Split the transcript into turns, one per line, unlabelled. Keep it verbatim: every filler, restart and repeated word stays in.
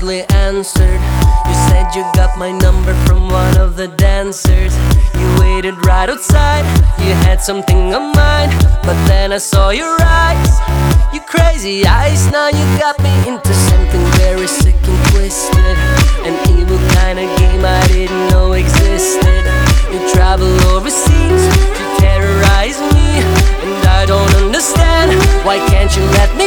hardly answered. You said you got my number from one of the dancers. You waited right outside, you had something on mind, but then I saw your eyes, you crazy eyes. Now you got me into something very sick and twisted, an evil kind of game I didn't know existed. You travel overseas to terrorize me, and I don't understand. Why can't you let me